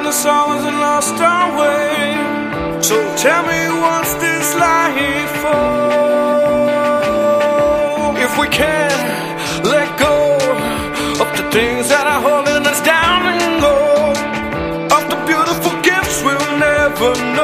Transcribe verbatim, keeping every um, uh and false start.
the songs and lost our way. So tell me, what's this life for? If we can let go of the things that are holding us down and go of the beautiful gifts we'll never know.